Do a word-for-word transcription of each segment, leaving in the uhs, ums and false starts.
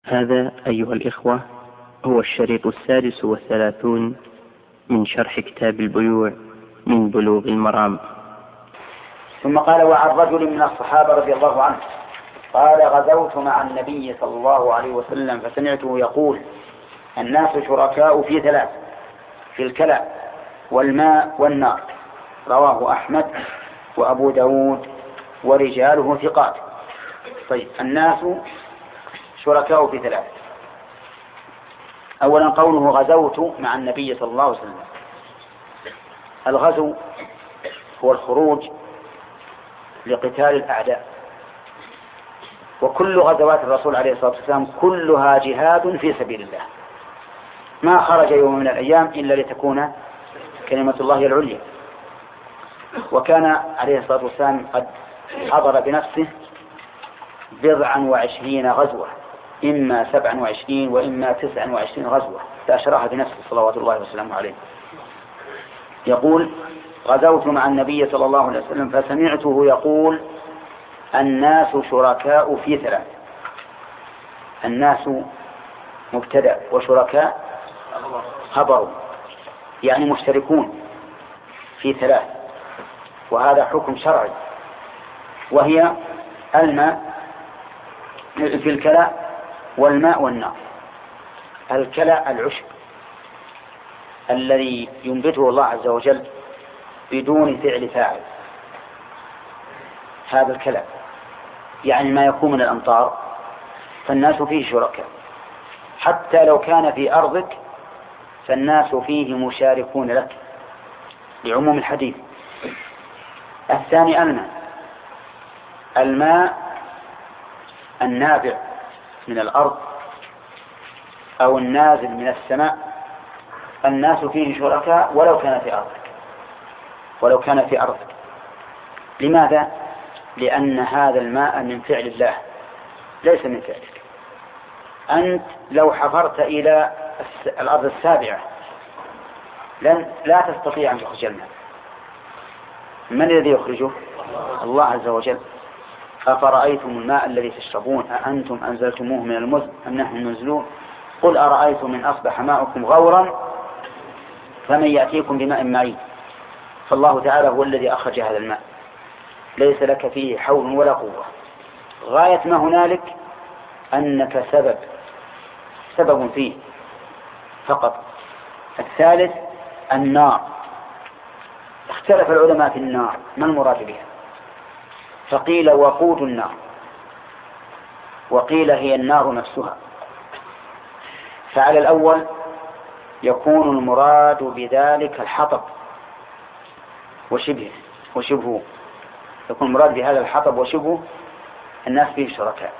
هذا أيها الإخوة هو الشريط السادس والثلاثون من شرح كتاب البيوع من بلوغ المرام. ثم قال: وعن رجل من الصحابة رضي الله عنه قال: غزوت مع النبي صلى الله عليه وسلم فسمعته يقول: الناس شركاء في ثلاث، في الكلى والماء والنار. رواه أحمد وأبو داود ورجاله ثقات. طيب، الناس شركاء في ثلاث. أولا قوله غزوت مع النبي صلى الله عليه وسلم. الغزو هو الخروج لقتال الأعداء، وكل غزوات الرسول عليه الصلاة والسلام كلها جهاد في سبيل الله، ما خرج يوم من الأيام إلا لتكون كلمة الله العليا. وكان عليه الصلاة والسلام قد حضر بنفسه بضعا وعشرين غزوة، إما سبعا وعشرين وإما تسعا وعشرين غزوة، فأشرها بنفسه صلوات الله وسلامه عليه. يقول: غزوت مع النبي صلى الله عليه وسلم فسمعته يقول: الناس شركاء في ثلاث. الناس مبتدأ وشركاء خبر، يعني مشتركون في ثلاث، وهذا حكم شرعي، وهي الماء في الكلى والماء والنار. الكلى العشب الذي ينبته الله عز وجل بدون فعل فاعل، هذا الكلى يعني ما يكون من الأمطار، فالناس فيه شركاء، حتى لو كان في أرضك فالناس فيه مشاركون لك لعموم الحديث. الثاني الماء، الماء النابع من الأرض أو النازل من السماء، الناس فيه شركاء ولو كان في أرضك ولو كان في أرضك لماذا؟ لأن هذا الماء من فعل الله ليس من فعلك. أنت لو حفرت إلى الأرض السابعة لن لا تستطيع أن تخرج الماء. من الذي يخرجه؟ الله عز وجل. أفرأيتم الماء الذي تشربون أأنتم أنزلتموه من المزن أم نحن المنزلون قل أرأيتم من أصبح ماؤكم غورا فمن يأتيكم بماء معين. فالله تعالى هو الذي أخرج هذا الماء، ليس لك فيه حول ولا قوة، غاية ما هنالك أنك سبب سبب فيه فقط. الثالث النار. اختلف العلماء في النار ما المراد بها، فقيل وقود النار، وقيل هي النار نفسها. فعلى الأول يكون المراد بذلك الحطب وشبهه وشبهه يكون المراد بهذا الحطب وشبهه الناس فيه شركاء،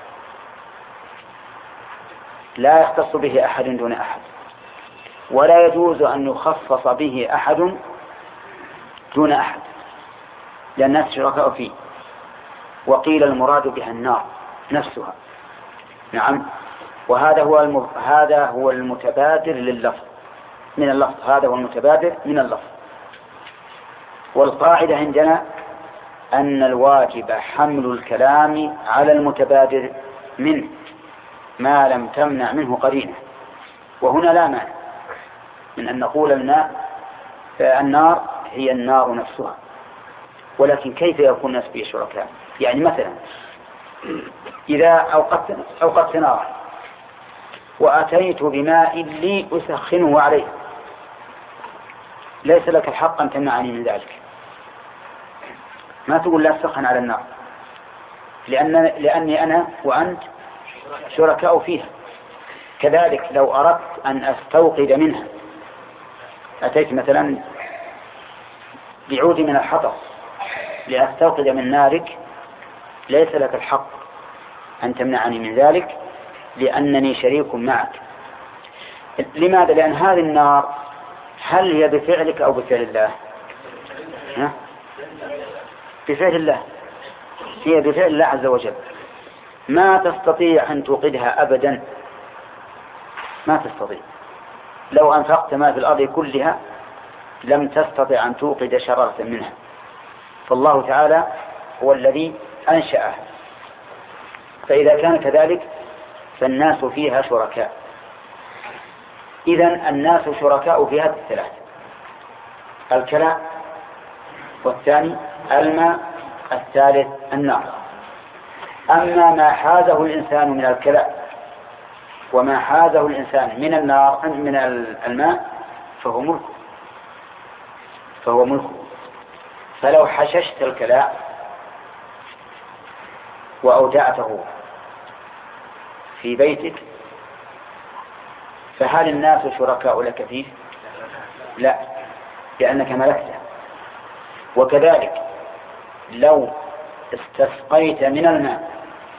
لا يختص به أحد دون أحد، ولا يجوز أن يخصص به أحد دون أحد، لأن الناس شركاء فيه. وقيل المراد بها النار نفسها. نعم، وهذا هو الم... هذا هو المتبادر لللفظ من اللفظ هذا هو المتبادر من اللفظ. والقاعدة عندنا أن الواجب حمل الكلام على المتبادر منه ما لم تمنع منه قرينة، وهنا لا مانع من أن نقول الماء النار هي النار نفسها. ولكن كيف يكون الناس فيه شركاء؟ يعني مثلا إذا أوقدت, أوقدت نارا وأتيت بماء لي أسخنه عليه، ليس لك الحق أن تمنعني من ذلك. ما تقول لا تسخن على النار، لأن لأني أنا وأنت شركاء فيها. كذلك لو أردت أن أستوقد منها، أتيت مثلا بعود من الحطب لأستوقد من نارك، ليس لك الحق أن تمنعني من ذلك لأنني شريك معك. لماذا؟ لأن هذه النار هل هي بفعلك أو بفعل الله؟ ها؟ بفعل الله، هي بفعل الله عز وجل. ما تستطيع أن توقدها أبدا، ما تستطيع. لو أنفقت ما في الأرض كلها لم تستطع أن توقد شرارة منها، فالله تعالى هو الذي أنشأه. فإذا كان كذلك فالناس فيها شركاء. إذن الناس شركاء في هذه الثلاث: الكلاء، والثاني الماء، الثالث النار. أما ما حازه الإنسان من الكلاء وما حازه الإنسان من النار من الماء فهو ملكه فهو ملكه فلو حششت الكلاء وأودعته في بيتك فهل الناس شركاء لك فيه؟ لا، لأنك ملكته. وكذلك لو استسقيت من الماء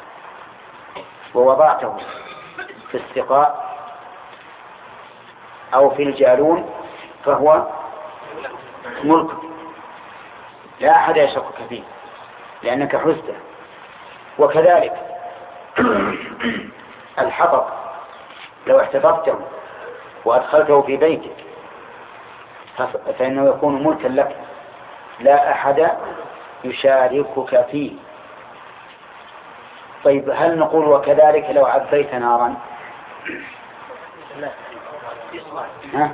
ووضعته في السقاء أو في الجالون فهو ملك، لا أحد يشكك فيه لأنك حزته. وكذلك الحطب لو احتفظته وأدخلته في بيتك فإنه يكون ملكا لك، لا أحد يشاركك فيه. طيب هل نقول وكذلك لو عبيت نارا؟ ها؟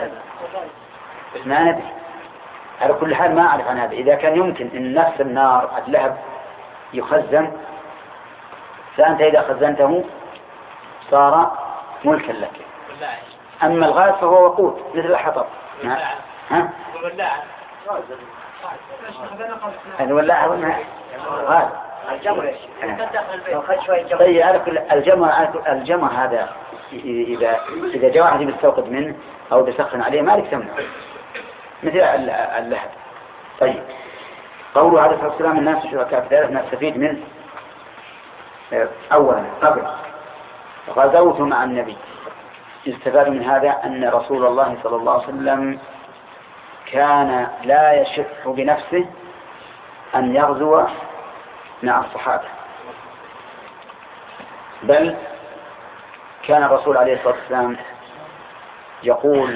ما ندري، على كل حال ما أعرف عن هذا. إذا كان يمكن أن نفس النار اللهب يخزن، فأنت إذا خزنته صار ملكا لك. أما الغاز فهو وقود مثل الحطب. ها؟ الولاعة غاز. الجمر طيب على كل الجمر الجمر هذا إذا إذا جاء واحد يستوقد منه أو يسخن عليه ما لك تمنع مثل اللهب. طيب قوله عليه الصلاة والسلام الناس شركاء في ذلك نستفيد منه أولا قبل غزوت مع النبي، استفاد من هذا أن رسول الله صلى الله عليه وسلم كان لا يشح بنفسه أن يغزو مع الصحابة، بل كان الرسول عليه الصلاة والسلام يقول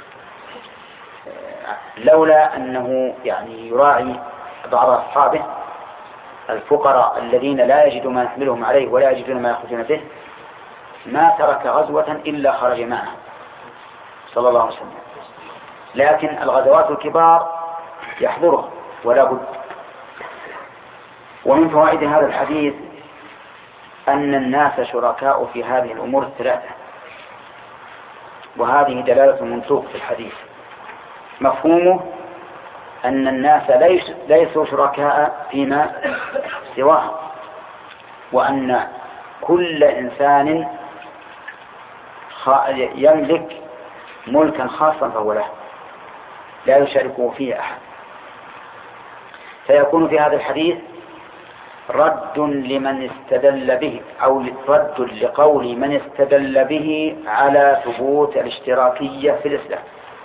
لولا أنه يعني يراعي بعض أصحابه الفقراء الذين لا يجدوا ما يحملهم عليه ولا يجدون ما يخرجون به ما ترك غزوة إلا خرج معها صلى الله عليه وسلم. لكن الغزوات الكبار يحضرها ولا بد. ومن فوائد هذا الحديث أن الناس شركاء في هذه الأمور الثلاثة، وهذه دلالة منسوخ في الحديث. مفهومه أن الناس ليس ليسوا شركاء فيما سواه، وأن كل إنسان يملك ملكا خاصا فهو له لا يشاركه فيه أحد. فيكون في هذا الحديث رد لمن استدل به أو رد لقول من استدل به على ثبوت الاشتراكية في الإسلام،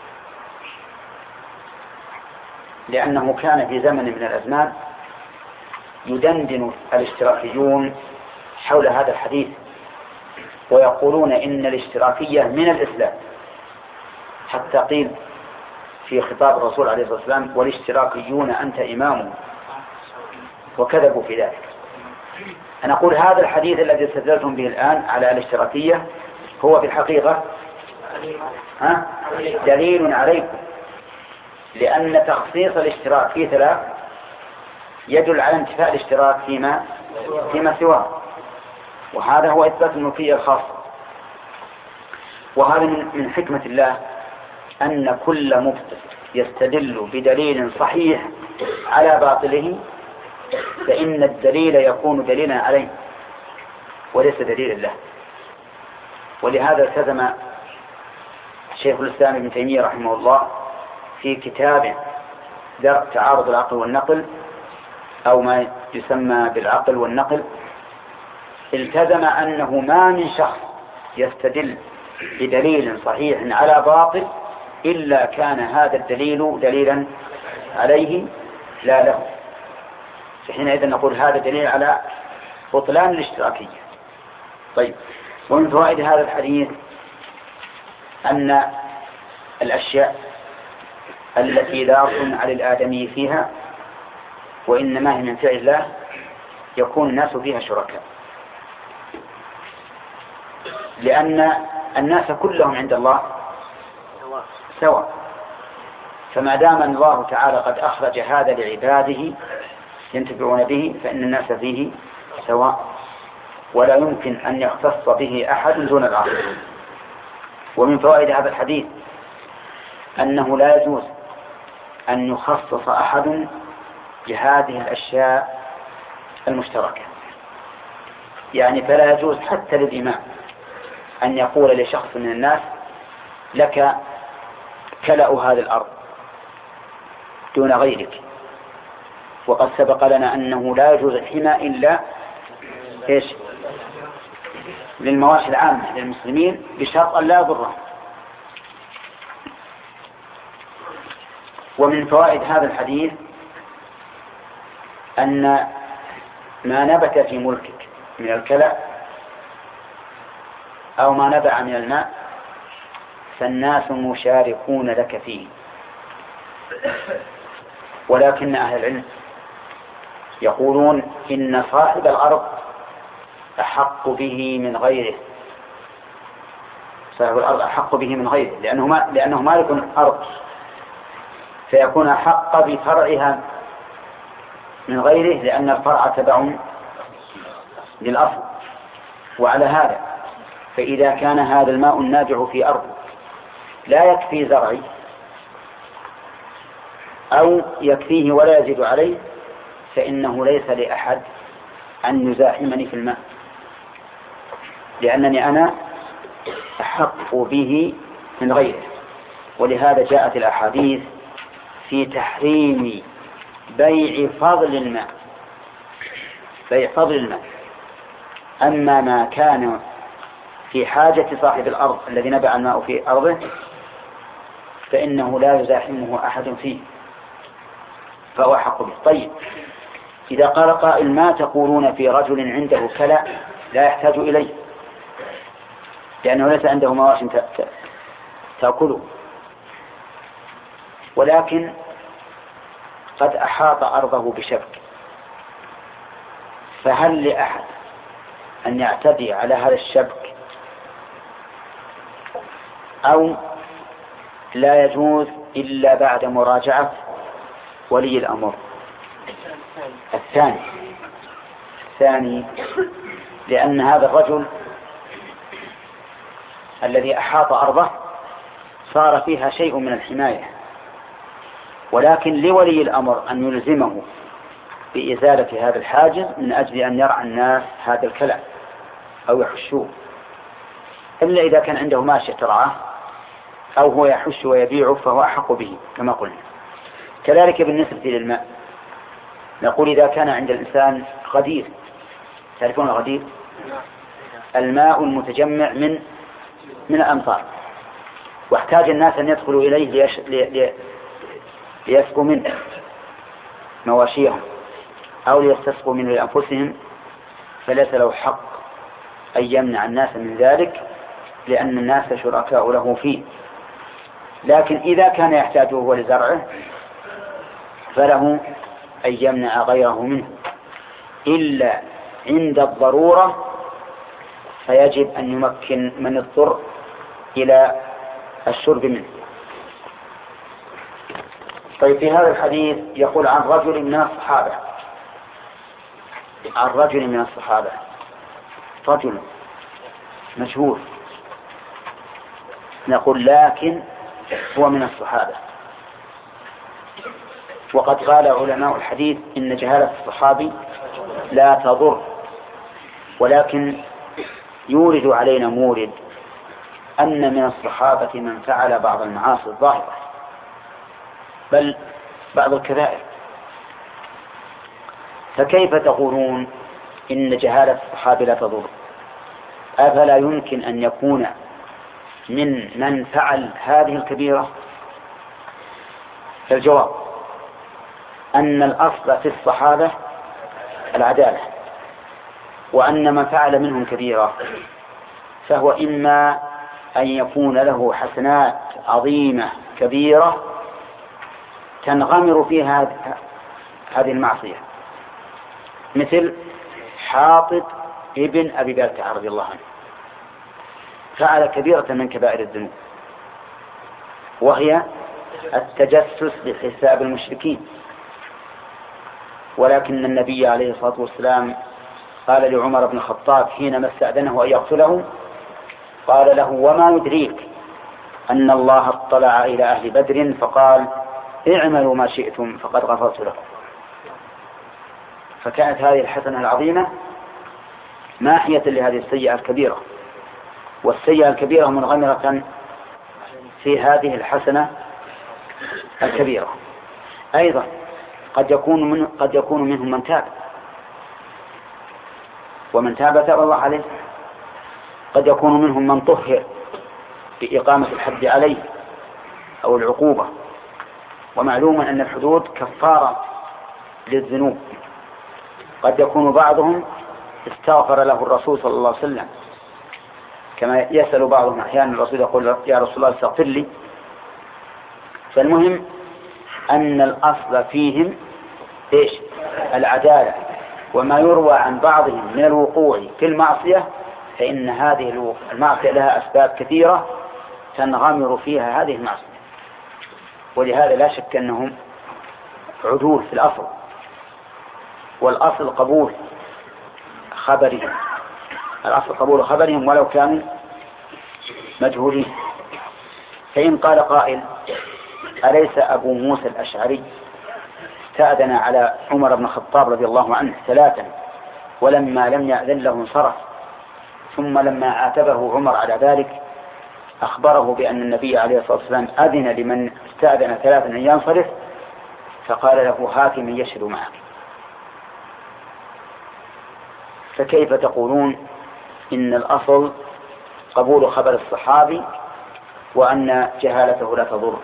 لأنه كان في زمن من الأزمان يدندن الاشتراكيون حول هذا الحديث ويقولون إن الاشتراكية من الإسلام، حتى قيل في خطاب الرسول عليه الصلاة والسلام والاشتراكيون أنت إمامهم، وكذبوا في ذلك. أنا أقول هذا الحديث الذي استدلتم به الآن على الاشتراكية هو في الحقيقة ها؟ دليل عليكم، لأن تخصيص الاشتراك في ثلاث يدل على انتفاء الاشتراك فيما فيما سواه، وهذا هو إثبات الملكية الخاصة. وهذا من حكمة الله أن كل مبطل يستدل بدليل صحيح على باطله فإن الدليل يكون دليلا عليه وليس دليلا له. ولهذا التزم شيخ الإسلام ابن تيمية رحمه الله في كتاب درء تعارض العقل والنقل أو ما يسمى بالعقل والنقل، التزم أنه ما من شخص يستدل بدليل صحيح على باطل إلا كان هذا الدليل دليلا عليه لا له. فحينئذ نقول هذا دليل على بطلان الاشتراكية. طيب، ومن فوائد هذا الحديث أن الأشياء التي لا صنع للآدمي فيها وإنما هي من فعل الله يكون الناس فيها شركاء. لأن الناس كلهم عند الله سواء، فما دام الله تعالى قد أخرج هذا لعباده ينتفعون به فإن الناس فيه سواء، ولا يمكن أن يختص به أحد دون الآخر. ومن فوائد هذا الحديث أنه لا يجوز أن يخصص أحد بهذه الأشياء المشتركة، يعني فلا يجوز حتى للإمام أن يقول لشخص من الناس لك كلأ هذه الأرض دون غيرك. وقد سبق لنا أنه لا يجوز الحمى إلا إيش؟ للمواشي العامة للمسلمين بشرط أن لا يضرهم. ومن فوائد هذا الحديث أن ما نبت في ملكك من الكلأ أو ما نبع من الماء فالناس مشاركون لك فيه، ولكن أهل العلم يقولون إن صاحب الأرض أحق به من غيره، صاحب الأرض أحق به من غيره لأنه, ما لأنه مالك الأرض، فيكون أحق بفرعها من غيره لأن الفرع تبع للأصل. وعلى هذا فإذا كان هذا الماء النابع في أرض لا يكفي زرعي أو يكفيه ولا يزيد عليه فإنه ليس لأحد أن يزاحمني في الماء، لأنني أنا أحق به من غيره. ولهذا جاءت الأحاديث في تحريم بيع فضل الماء، بيع فضل الماء. أما ما كان في حاجة صاحب الأرض الذي نبع الماء في أرضه فإنه لا يزاحمه أحد فيه فهو حق به. طيب، إذا قال قائل ما تقولون في رجل عنده كلأ لا يحتاج إليه لأنه ليس عنده مواش تأكله، ولكن قد أحاط أرضه بشبك، فهل لأحد أن يعتدي على هذا الشبك أو لا يجوز إلا بعد مراجعة ولي الأمر؟ الثاني الثاني لأن هذا الرجل الذي أحاط أرضه صار فيها شيء من الحماية، ولكن لولي الأمر أن يلزمه بإزالة هذا الحاجز من أجل أن يرعى الناس هذا الكلام أو يحشوه، إلا إذا كان عنده ماشية ترعاه أو هو يحش ويبيعه فهو أحق به كما قلنا. كذلك بالنسبة للماء نقول إذا كان عند الإنسان غدير، تعرفون الغدير؟ الماء المتجمع من من الأمطار، واحتاج الناس أن يدخلوا إليه ليش... لي... ليسقوا منه مواشيهم أو ليستسقوا منه لأنفسهم، فليس له حق أن يمنع الناس من ذلك لأن الناس شركاء له فيه. لكن إذا كان يحتاجه هو لزرعه فله أن يمنع غيره منه إلا عند الضرورة، فيجب أن يمكن من اضطر إلى الشرب منه. طيب، في هذا الحديث يقول عن رجل من الصحابة، عن رجل من الصحابة رجل مشهور، نقول لكن هو من الصحابة. وقد قال علماء الحديث إن جهالة الصحابي لا تضر، ولكن يورد علينا مورد أن من الصحابة من فعل بعض المعاصي الظاهرة بل بعض الكبائر، فكيف تقولون إن جهالة الصحابة لا تضر؟ أفلا يمكن أن يكون من من فعل هذه الكبيرة؟ فالجواب أن الأصل في الصحابة العدالة، وأن من فعل منهم كبيرة فهو إما أن يكون له حسنات عظيمة كبيرة تنغمر فيها هذه المعصية، مثل حاطب ابن أبي بلتعة رضي الله عنه، فعل كبيرة من كبائر الذنوب، وهي التجسس لحساب المشركين. ولكن النبي عليه الصلاة والسلام قال لعمر بن الخطاب حينما استأذنه أن يقتله، قال له: وما يدريك أن الله اطلع إلى أهل بدر فقال: اعملوا ما شئتم فقد غفرت لكم. فكانت هذه الحسنة العظيمة ماحية لهذه السيئة الكبيرة، والسيئة الكبيرة منغمرة في هذه الحسنة الكبيرة. أيضا قد يكون من قد يكون منهم من تاب، ومن تاب تاب الله عليه. قد يكون منهم من طهر بإقامة الحد عليه أو العقوبة، ومعلوم أن الحدود كفارة للذنوب. قد يكون بعضهم استغفر له الرسول صلى الله عليه وسلم، كما يسأل بعضهم أحيانا الرسول يقول: يا رسول الله استغفر لي. فالمهم أن الأصل فيهم إيش؟ العدالة. وما يروى عن بعضهم من الوقوع في المعصية فإن هذه المعصية لها أسباب كثيرة تنغمر فيها هذه المعصية، ولهذا لا شك أنهم عدول في الأصل، والأصل قبول خبرهم الأصل قبول خبرهم ولو كانوا مجهولين. فإن قال قائل: أليس أبو موسى الأشعري استأذن على عمر بن الخطاب رضي الله عنه ثلاثا ولما لم يأذن له انصرف، ثم لما عاتبه عمر على ذلك أخبره بأن النبي عليه الصلاة والسلام أذن لمن استأذن ثلاثا أن ينصرف، فقال له: هات من يشهد معك. فكيف تقولون إن الأصل قبول خبر الصحابي وأن جهالته لا تضر؟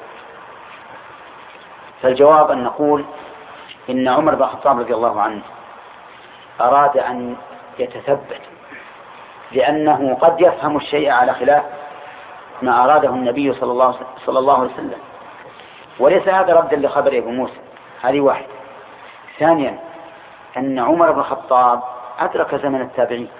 فالجواب أن نقول إن عمر بن الخطاب رضي الله عنه أراد أن يتثبت، لأنه قد يفهم الشيء على خلاف ما أراده النبي صلى الله صلى الله عليه وسلم، وليس هذا ردا لخبر أبو موسى. هذه واحد. ثانيا أن عمر بن الخطاب أدرك زمن التابعين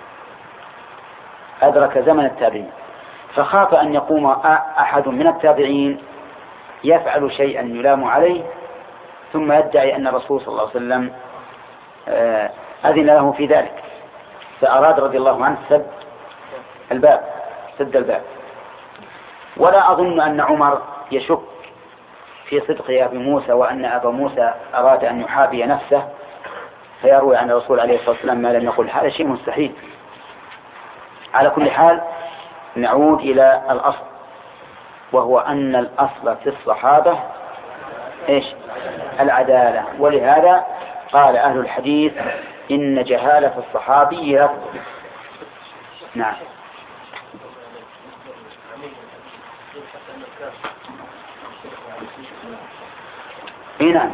أدرك زمن التابعين فخاف أن يقوم أحد من التابعين يفعل شيئا يلام عليه ثم يدعي أن الرسول صلى الله عليه وسلم أذن له في ذلك، فأراد رضي الله عنه سد الباب سد الباب. ولا أظن أن عمر يشك في صدق أبي موسى وأن أبا موسى أراد أن يحابي نفسه فيروي عن الرسول عليه الصلاة والسلام ما لم يقل. هذا شيء مستحيل. على كل حال نعود إلى الأصل، وهو أن الأصل في الصحابة إيش؟ العدالة. ولهذا قال أهل الحديث إن جهالة الصحابي لا تضر. نعم. إيه نعم.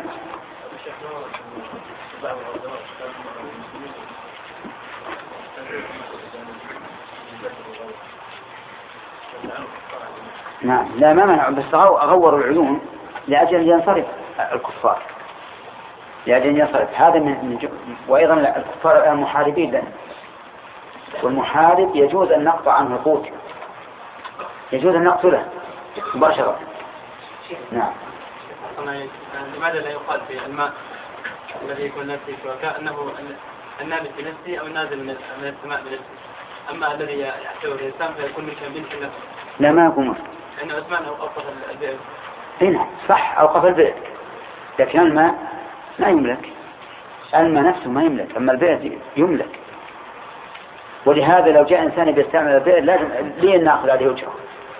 نعم لا ما منع، بس أغوروا العيون لأجل أن ينصرف الكفار لأجل أن ينصرف هذا من جو... وأيضا الكفار الآن محاربين لنا، والمحارب يجوز أن نقطع عنه القوت، يجوز أن نقتله مباشرة. نعم. لماذا لا يقال في الماء الذي يكون نفسه شركاء أنه النابت بنفسه أو النازل من السماء بنفسه، أما الذي يحتوي الإنسان فيكون من بنت نفسه؟ لا ما يكون مصر. لأن عثمان أوقف البئر. هنا صح أوقف البئر، لكن الماء ما يملك، الماء نفسه ما يملك، أما البئر يملك. ولهذا لو جاء إنسان بيستعمل البئر لازم ليه نأخذ عليه أجرة.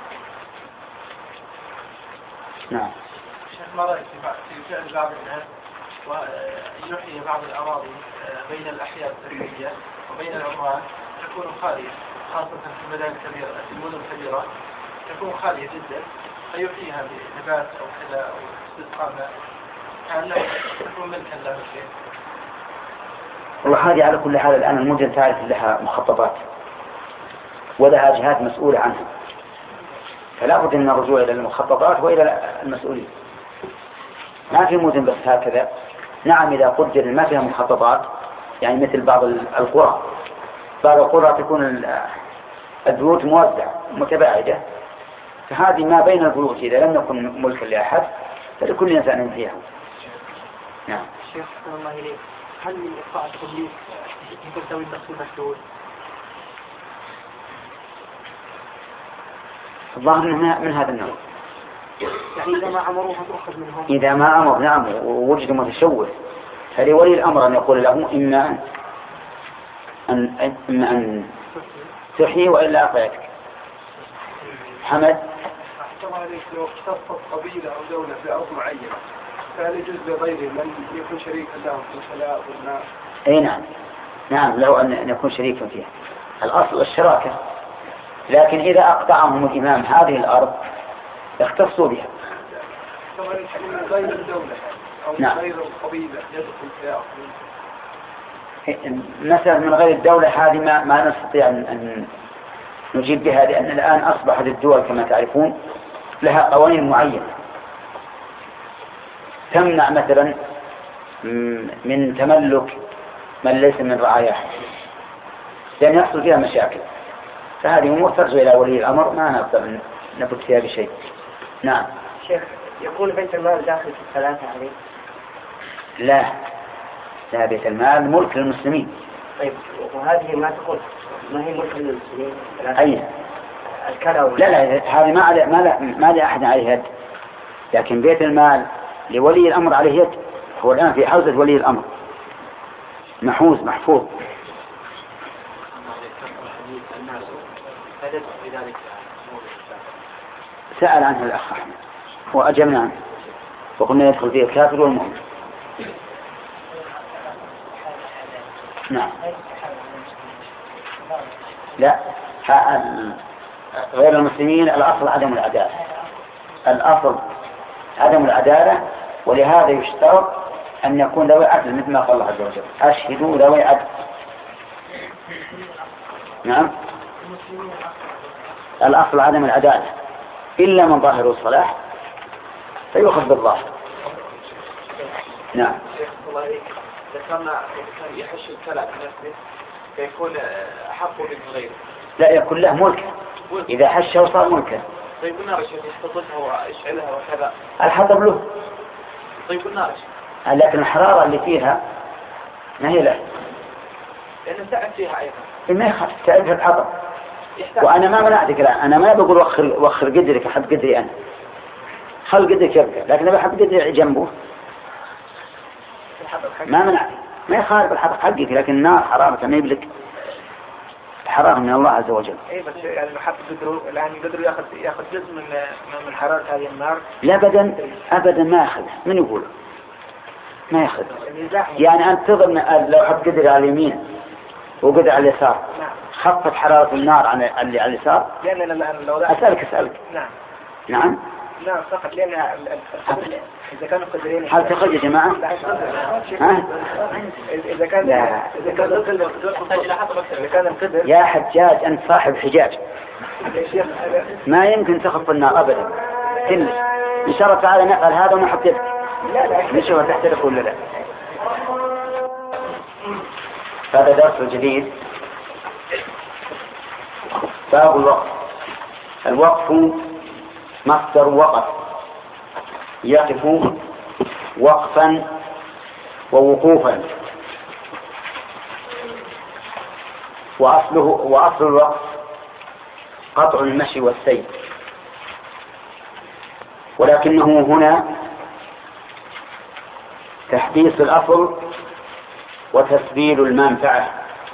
نعم. شيخ ما رأيك في فعل بعض الناس ويحيي بعض الأراضي بين الأحياء السكنية وبين العمران تكون خالية، خاصة في المدن الكبيرة في المدن الكبيرة تكون خالية جدا، فيحييها بنبات أو كذا أو استسقاء ماء، كأنه تكون ملكا له شيء. وهذه على كل حال الآن المدن تعرف لها مخططات ولها جهات مسؤولة عنها، فلا بد من الرجوع إلى المخططات وإلى المسؤولين. ما في مدن بس هكذا. نعم إذا قدر ما فيها مخططات، يعني مثل بعض القرى، بعض القرى تكون البيوت موزعة متباعدة، فهذه ما بين البيوت إذا لم يكن ملكا لأحد فلكل إنسان فيها. نعم. شيخ صلى الله عليه، هل من إقطاع التمليك يسوي النقص المشهور؟ الظاهر من هذا النوع. يعني إذا ما عمروها تأخذ منهم. إذا ما أمر نعم ووجد متشوه فلولي الأمر أن يقول له إما أن إما أن تحيي وإلا أعطيتك. حمد. أحسن عليك لو اختصت قبيلة أو دولة في أرض معينة فهل يجوز لغيره من يكون شريكا له في الخلاء والماء؟ أي نعم نعم له أن يكون شريكا فيها. الأصل الشراكة، لكن إذا أقطعهم الإمام هذه الأرض اختصوا بها. طبعا من غير الدولة أو من غير القبيلة يدخل فيها مثلا من غير الدولة هذه ما, ما نستطيع أن نجيب بها، لأن الآن أصبحت الدول كما تعرفون لها قوانين معينة تمنع مثلا من تملك من ليس من رعاياها لأن يحصل فيها مشاكل، فهذه أمور ترجع إلى ولي الأمر ما نقدر نبت فيها بشيء. نعم. شيخ يكون بيت المال داخل في الثلاثة عليه؟ لا لا، بيت المال ملك للمسلمين. طيب وهذه ما تقول ما هي ملك للمسلمين؟ أي الكلام. لا لا هذه ما علي ما ما لأحد عليه يد، لكن بيت المال لولي الأمر عليه يد، هو الآن في حوزة ولي الأمر محوز محفوظ. سأل عنه الأخ أحمد وأجبنا عنه وقلنا يدخل فيه الكافر والمؤمن. نعم. لا غير المسلمين الأصل عدم العدالة، الأصل عدم العدالة، ولهذا يشترط أن يكون ذوي عدل مثل ما قال الله عز وجل أشهدوا ذوي عدل. نعم. الأصل عدم العدالة إلا من ظاهر الصلاح فيؤخذ بالظاهر. نعم. ذكرنا كان يحش الكلام نفسه فيكون أحق من غيره. لا يكون له ملك، إذا حشه صار ملكا. طيب النار يحتطبها ويشعلها وكذا. الحطب له. طيب النار. لكن الحرارة اللي فيها ما هي له. لأنه تعب فيها أيضا. ما يخاف تعب في الحطب. وأنا ما منعتك الآن، أنا ما بقول وخر وخر قدرك حد قدري أنا. خل قدرك يبقى، لكن أنا بحب قدري جنبه. ما منع ما يخالف الحطب حقك، لكن النار حرارة ما يبلك. الحرارة من الله عز وجل. إيه بس يعني حط قدره الآن قدره يأخذ يأخذ جزء من من حرارة هذه النار. لا أبدا أبدا ما يأخذ. من يقول ما يأخذ؟ يعني أنت تظن لو حط قدر على اليمين وقدر على اليسار خفت حرارة النار عن اللي على اليسار؟ لأن لو أسألك أسألك. نعم. نعم. نعم فقط لأن إذا كانوا قدرين. هل تخرج يا جماعة؟ ها؟ إذا كان لا. إذا كان القدر إذا كان القدر. يا حجاج أنت صاحب حجاج. ما يمكن تخف النار أبدا. كلش. إن شاء الله تعالى نفعل هذا ونحط يدك. لا لا. نشوف تحترق ولا لا. هذا درس جديد. باب الوقف. الوقف مصدر وقف يقف وقفا ووقوفا، وأصله وأصل الوقف قطع المشي والسير، ولكنه هنا تحديث الأصل وتسبيل المنفعة،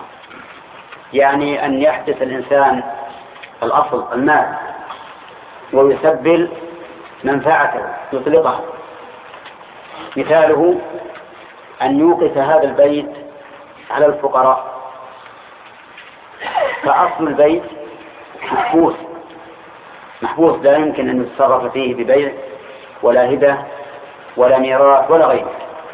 يعني أن يحدث الإنسان الأصل المال ويسبل منفعته يطلقها. مثاله أن يوقف هذا البيت على الفقراء، فأصل البيت محبوس محبوس لا يمكن أن يتصرف فيه ببيع ولا هبة ولا ميراث ولا غيره،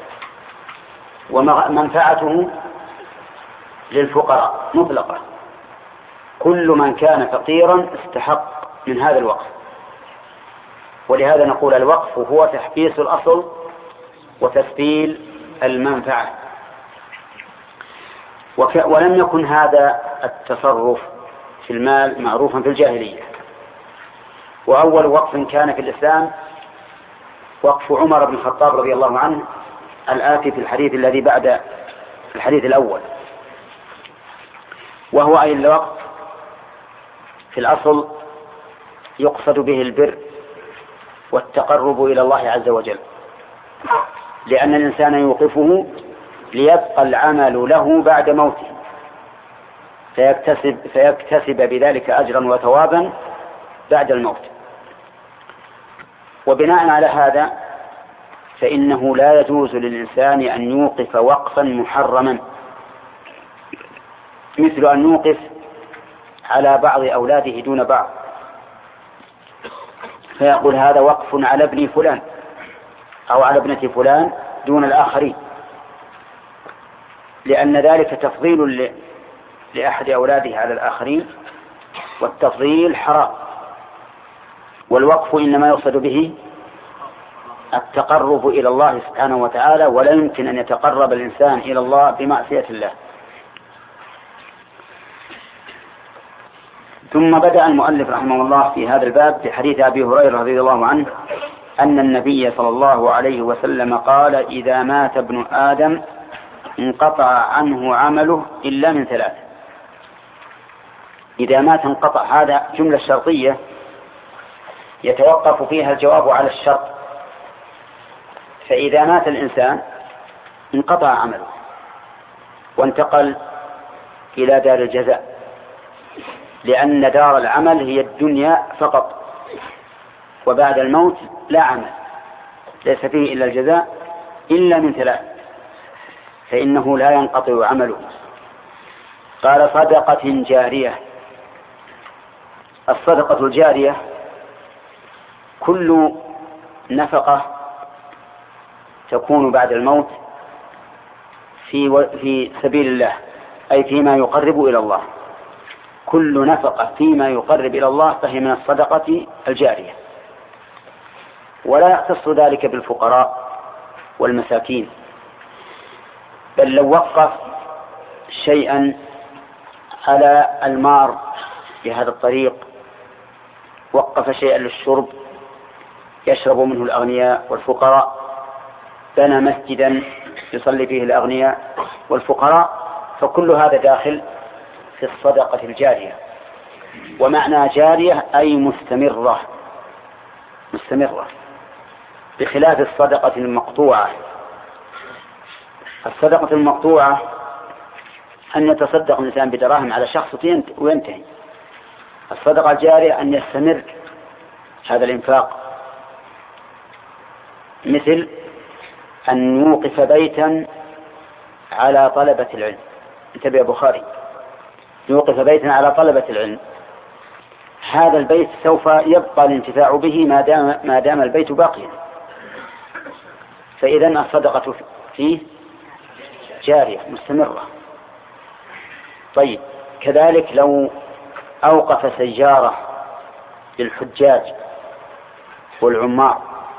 ومنفعته للفقراء مطلقة. كل من كان فقيرا استحق من هذا الوقف، ولهذا نقول الوقف هو تحبيس الأصل وتسبيل المنفعة. ولم يكن هذا التصرف في المال معروفا في الجاهلية. وأول وقف كان في الإسلام وقف عمر بن الخطاب رضي الله عنه الآتي في الحديث الذي بعد الحديث الأول، وهو أي الوقف في الأصل يقصد به البر والتقرب إلى الله عز وجل، لأن الإنسان يوقفه ليبقى العمل له بعد موته فيكتسب, فيكتسب بذلك أجرا وثوابا بعد الموت. وبناء على هذا فإنه لا يجوز للإنسان أن يوقف وقفا محرما، مثل أن يوقف على بعض أولاده دون بعض، فيقول هذا وقف على ابن فلان أو على ابنة فلان دون الآخرين، لأن ذلك تفضيل لأحد أولاده على الآخرين، والتفضيل حرام. والوقف إنما يقصد به التقرب إلى الله سبحانه وتعالى، ولا يمكن أن يتقرب الإنسان إلى الله بمعصية الله. ثم بدأ المؤلف رحمه الله في هذا الباب بحديث أبي هريرة رضي الله عنه أن النبي صلى الله عليه وسلم قال: إذا مات ابن آدم انقطع عنه عمله إلا من ثلاث. إذا مات انقطع، هذا جملة شرطية يتوقف فيها الجواب على الشرط. فإذا مات الإنسان انقطع عمله وانتقل إلى دار الجزاء، لأن دار العمل هي الدنيا فقط، وبعد الموت لا عمل ليس فيه إلا الجزاء إلا من ثلاث، فإنه لا ينقطع عمله. قال: صدقة جارية. الصدقة الجارية كل نفقة تكون بعد الموت في في سبيل الله، أي فيما يقرب إلى الله. كل نفقة فيما يقرب إلى الله فهي من الصدقة الجارية، ولا يختص ذلك بالفقراء والمساكين، بل لو وقف شيئا على المار بهذا الطريق، وقف شيئا للشرب يشرب منه الأغنياء والفقراء، بنى مسجدا يصلي فيه الأغنياء والفقراء، فكل هذا داخل في الصدقة الجارية. ومعنى جارية أي مستمرة مستمرة بخلاف الصدقة المقطوعة. الصدقة المقطوعة أن يتصدق الإنسان بدراهم على شخص وينتهي. الصدقة الجارية أن يستمر هذا الإنفاق، مثل أن يوقف بيتا على طلبة العلم. انتبه يا بخاري، يوقف بيتا على طلبة العلم، هذا البيت سوف يبقى الانتفاع به ما دام, ما دام البيت باقيا، فإذن الصدقة فيه جارية مستمرة. طيب، كذلك لو أوقف سيارة للحجاج والعمار،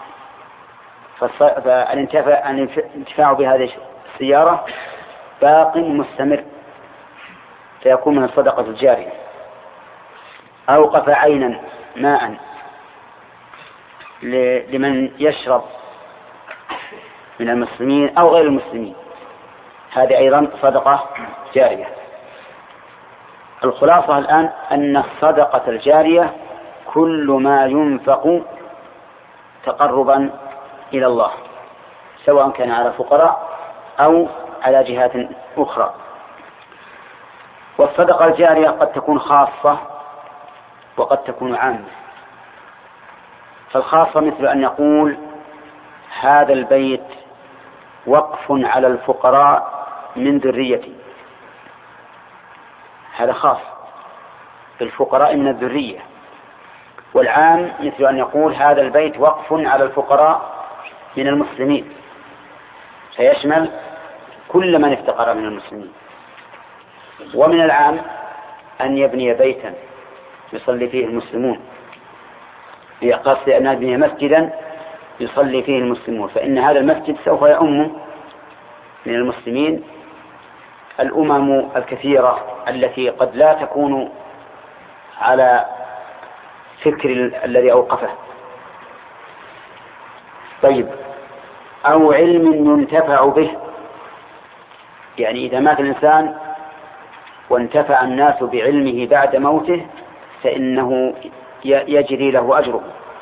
فالانتفاع بهذه السيارة باق مستمر، فيكون من الصدقة الجارية. أوقف عينا ماء لمن يشرب من المسلمين أو غير المسلمين، هذه أيضا صدقة جارية. الخلاصة الآن أن الصدقة الجارية كل ما ينفق تقربا إلى الله، سواء كان على فقراء أو على جهات أخرى. والصدقة الجارية قد تكون خاصة وقد تكون عامة. فالخاصة مثل أن يقول: هذا البيت وقف على الفقراء من ذريتي، هذا خاص بالفقراء من الذرية. والعام مثل أن يقول: هذا البيت وقف على الفقراء من المسلمين، فيشمل كل من افتقر من المسلمين. ومن العام أن يبني بيتا يصلي فيه المسلمون، قصد أن يبني مسجدا يصلي فيه المسلمون، فإن هذا المسجد سوف يؤم من المسلمين الأمم الكثيرة التي قد لا تكون على فكر الذي أوقفه. طيب، أو علم ينتفع به، يعني إذا مات الإنسان وانتفع الناس بعلمه بعد موته فإنه يجري له أجره،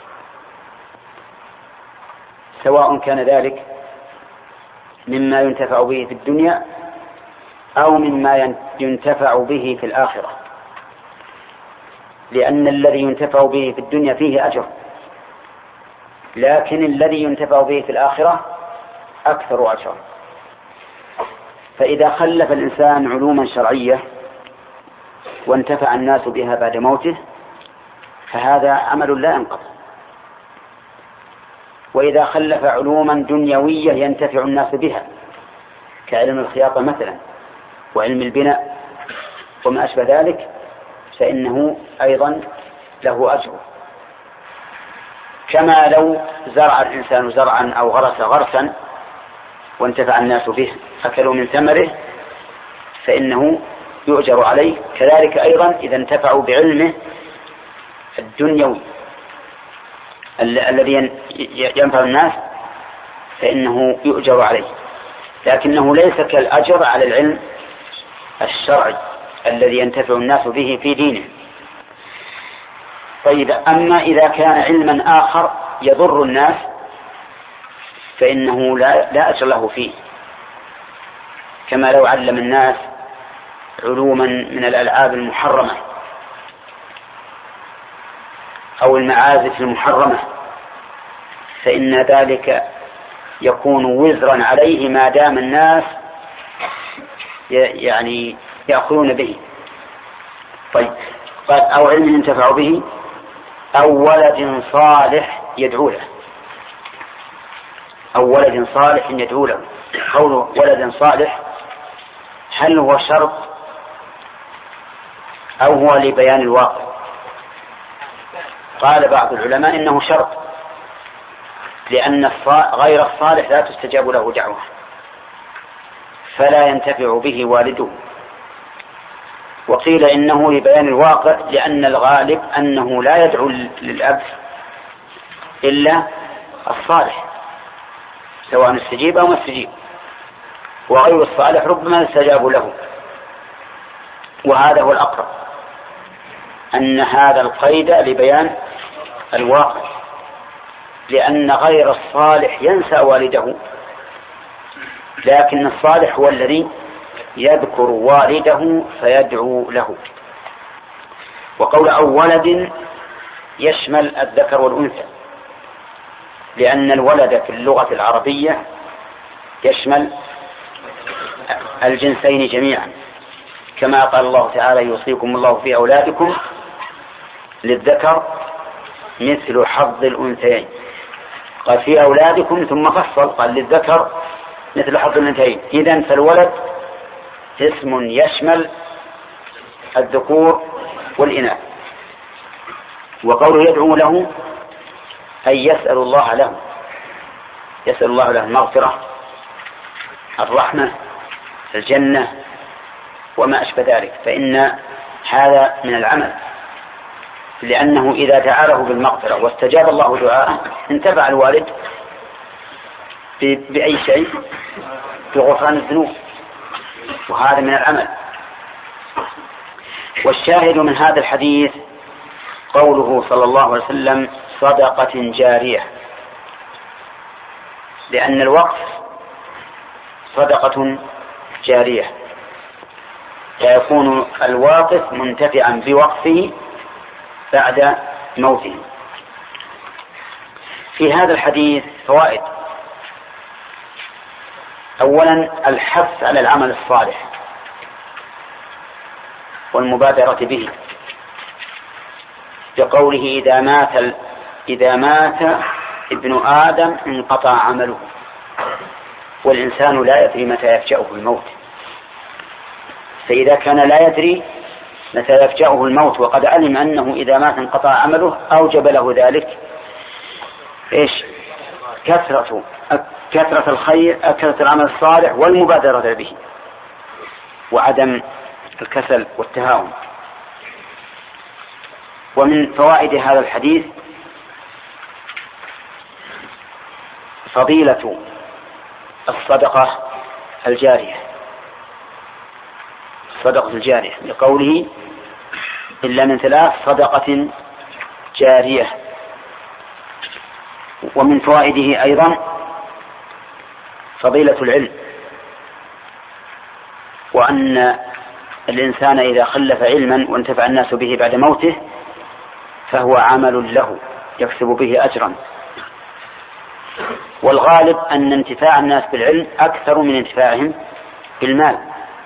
سواء كان ذلك مما ينتفع به في الدنيا أو مما ينتفع به في الآخرة، لأن الذي ينتفع به في الدنيا فيه أجر، لكن الذي ينتفع به في الآخرة أكثر أجرا. فإذا خلف الإنسان علوما شرعية وانتفع الناس بها بعد موته فهذا عمل لا ينقطع. وإذا خلف علوما دنيوية ينتفع الناس بها كعلم الخياطة مثلا وعلم البناء وما أشبه ذلك فإنه أيضا له أجر. كما لو زرع الإنسان زرعا أو غرس غرسا وانتفع الناس به أكلوا من ثمره فإنه يؤجر عليه، كذلك أيضا إذا انتفعوا بعلمه الدنيوي الذي ينفع الناس فإنه يؤجر عليه، لكنه ليس كالأجر على العلم الشرعي الذي ينتفع الناس به في دينه. طيب، أما إذا كان علما آخر يضر الناس فإنه لا, لا أجر له فيه، كما لو علم الناس علوما من الألعاب المحرمة أو المعازف المحرمة فإن ذلك يكون وزرا عليه ما دام الناس يعني يأخذون به. طيب، قال أو علم ينتفع به أو ولد صالح يدعو له، أو ولد صالح يدعو له. قوله ولد صالح هل هو شرط أو هو لبيان الواقع؟ قال بعض العلماء إنه شرط، لأن غير الصالح لا تستجاب له دعوة فلا ينتفع به والده. وقيل إنه لبيان الواقع لأن الغالب أنه لا يدعو للأب إلا الصالح سواء استجيب أو ما استجيب، وغير الصالح ربما استجاب له. وهذا هو الأقرب، أن هذا القيد لبيان الواقع، لأن غير الصالح ينسى والده، لكن الصالح هو الذي يذكر والده فيدعو له. وقول أو ولد يشمل الذكر والأنثى، لأن الولد في اللغة العربية يشمل الجنسين جميعا، كما قال الله تعالى يوصيكم الله في أولادكم للذكر مثل حظ الأنثيين. قال في أولادكم ثم فصل قال للذكر مثل حظ الأنثيين. إذن فالولد اسم يشمل الذكور والإناث. وقوله يدعو له أي يسأل الله له، يسأل الله له المغفرة، الرحمة، الجنة وما أشبه ذلك، فإن هذا من العمل، لأنه إذا دعا له بالمغفرة واستجاب الله دعاءه انتفع الوالد بأي شيء؟ بغفران الذنوب، وهذا من العمل. والشاهد من هذا الحديث قوله صلى الله عليه وسلم صدقة جارية، لأن الوقف صدقة جارية، فيكون الواقف منتفعا بوقفه بعد موته. في هذا الحديث فوائد. أولا الحث على العمل الصالح والمبادرة به، بقوله إذا مات إذا مات ابن آدم انقطع عمله، والإنسان لا يدري متى يفجأه الموت، فإذا كان لا يدري متى يفجأه الموت وقد علم أنه إذا مات انقطع عمله أوجب له ذلك إيش؟ كثرة كثرة الخير، كثرة العمل الصالح والمبادرة به، وعدم الكسل والتهاون. ومن فوائد هذا الحديث فضيلة الصدقة الجارية، الصدقة الجارية لقوله إلا من ثلاث صدقة جارية. ومن فوائده أيضا فضيلة العلم، وأن الإنسان إذا خلف علما وانتفع الناس به بعد موته فهو عمل له يكسب به أجرا. والغالب أن انتفاع الناس بالعلم أكثر من انتفاعهم بالمال،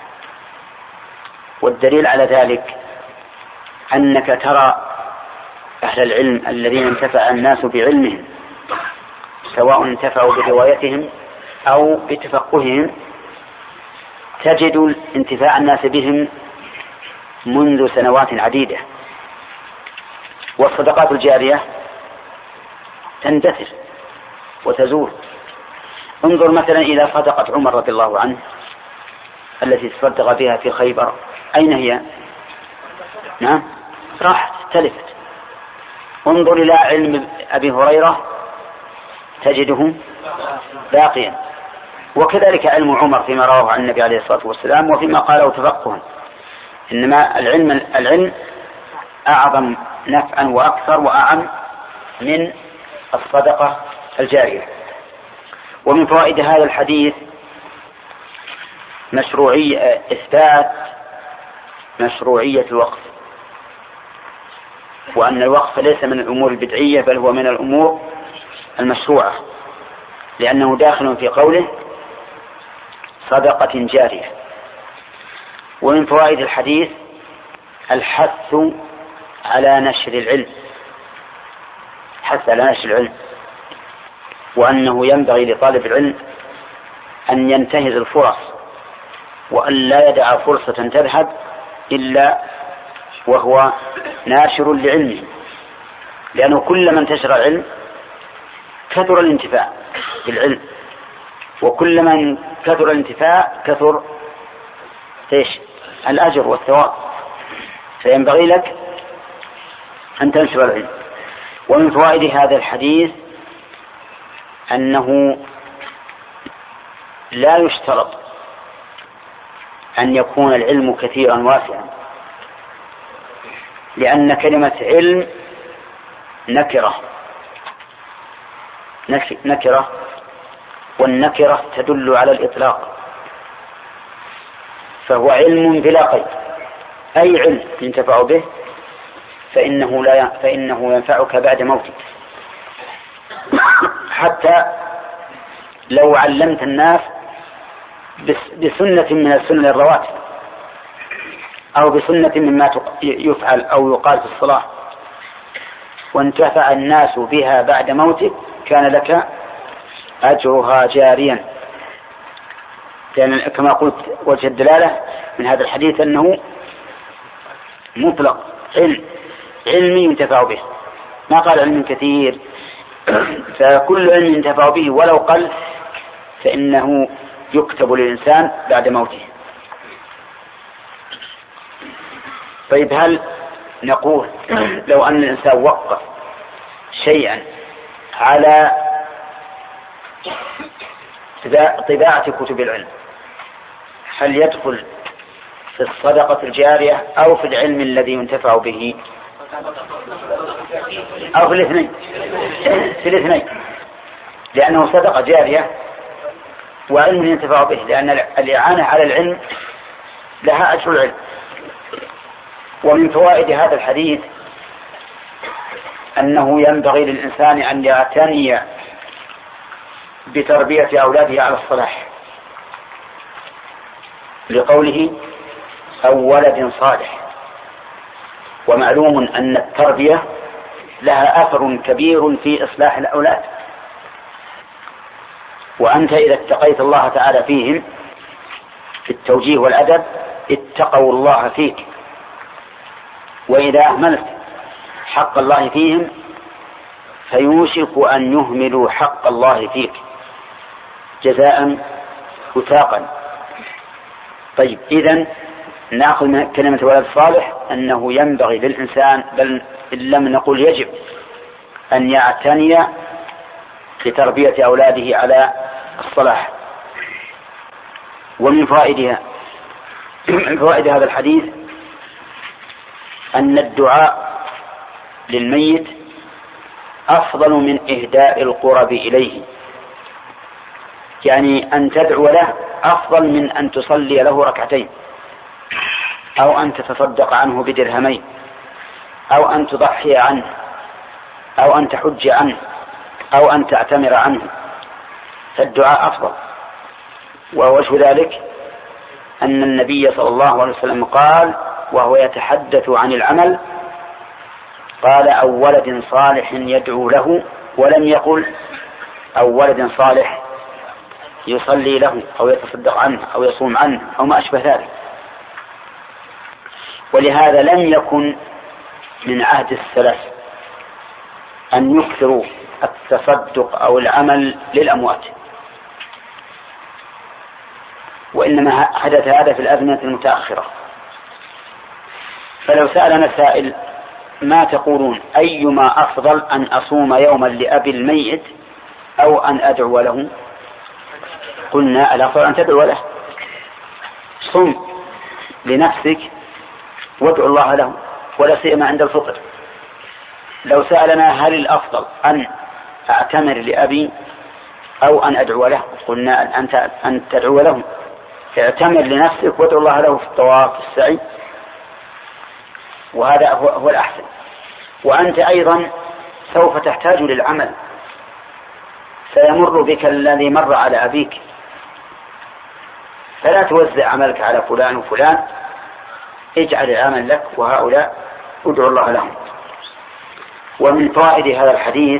والدليل على ذلك أنك ترى أهل العلم الذين انتفع الناس بعلمهم سواء انتفعوا بروايتهم أو بتفقههم، تجد انتفاع الناس بهم منذ سنوات عديدة. والصدقات الجارية تندثر وتزول. انظر مثلا إلى صدقة عمر رضي الله عنه التي تصدق بها في خيبر، أين هي؟ نعم راحت تلفت. انظر إلى علم أبي هريرة تجده باقيا، وكذلك علم عمر فيما رواه عن النبي عليه الصلاة والسلام وفيما قاله تفقها. إنما العلم العلم أعظم نفعا وأكثر وأعم من الصدقة الجارية. ومن فوائد هذا الحديث مشروعية إثبات مشروعية الوقف، وأن الوقف ليس من الأمور البدعية بل هو من الأمور المشروعة، لأنه داخل في قوله صدقة جارية. ومن فوائد الحديث الحث على نشر العلم، حث على نشر العلم، وأنه ينبغي لطالب العلم أن ينتهز الفرص وأن لا يدع فرصة تذهب إلا وهو ناشر لعلمه، لأنه كلما انتشر العلم كثر الانتفاع بالعلم، وكلما كثر الانتفاع كثر ايش الأجر والثواب، فينبغي لك أن تنشر العلم. ومن فوائد هذا الحديث أنه لا يشترط أن يكون العلم كثيرا واسعا، لأن كلمة علم نكرة نكرة والنكرة تدل على الإطلاق، فهو علم بلا قيد، أي علم ينتفع به فإنه, لا فإنه ينفعك بعد موتك. حتى لو علمت الناس بسنة من السنن الرواتب أو بسنة مما يفعل أو يقال في الصلاة وانتفع الناس بها بعد موتك كان لك أجرها جاريا، كما قلت. وجه الدلالة من هذا الحديث أنه مطلق علم علمي ينتفع به، ما قال علم كثير، فكل علم ينتفع به ولو قل فإنه يكتب للإنسان بعد موته. طيب هل نقول لو أن الإنسان وقف شيئا على طباعة كتب العلم هل يدخل في الصدقة الجارية أو في العلم الذي ينتفع به أو في الاثنين؟ في الاثنين، لأنه صدقة جارية وعلم ينتفع به، لأن الإعانة على العلم لها أجر العلم. ومن فوائد هذا الحديث أنه ينبغي للإنسان أن يعتني بتربية أولاده على الصلاح، لقوله أو ولد صالح. ومعلوم أن التربية لها أثر كبير في إصلاح الأولاد، وأنت إذا اتقيت الله تعالى فيهم في التوجيه والأدب اتقوا الله فيك، وإذا أهملت حق الله فيهم فيوشك أن يهملوا حق الله فيك جزاء وثاقا. طيب إذن نأخذ من كلمة ولد صالح أنه ينبغي للإنسان، بل إن لم نقل يجب، أن يعتني بتربية أولاده على الصلاح. ومن فوائدها من فوائد هذا الحديث أن الدعاء للميت أفضل من إهداء القرب إليه، يعني أن تدعو له أفضل من أن تصلي له ركعتين، أو أن تتصدق عنه بدرهمين، أو أن تضحي عنه، أو أن تحج عنه، أو أن تعتمر عنه، فالدعاء أفضل. ووجه ذلك أن النبي صلى الله عليه وسلم قال وهو يتحدث عن العمل، قال أو ولد صالح يدعو له، ولم يقل أو ولد صالح يصلي له أو يتصدق عنه أو يصوم عنه أو ما أشبه ذلك. ولهذا لم يكن من عهد السلف أن يكثروا التصدق أو العمل للأموات، وإنما حدث هذا في الأزمنة المتأخرة. فلو سألنا سائل ما تقولون أيما أفضل، أن أصوم يوما لأبي الميت أو أن أدعو له؟ قلنا الأفضل أن تدعو له. صم لنفسك وادعو الله له، ولا سيما عند الفطر. لو سألنا هل الأفضل أن أعتمر لأبي أو أن أدعو له؟ قلنا أنت أن تدعو له. اعتمر لنفسك وادعو الله له في الطواف في السعي، وهذا هو الأحسن. وأنت أيضا سوف تحتاج للعمل، سيمر بك الذي مر على أبيك، فلا توزع عملك على فلان وفلان، اجعل العمل لك وهؤلاء ادعو الله لهم. ومن فوائد هذا الحديث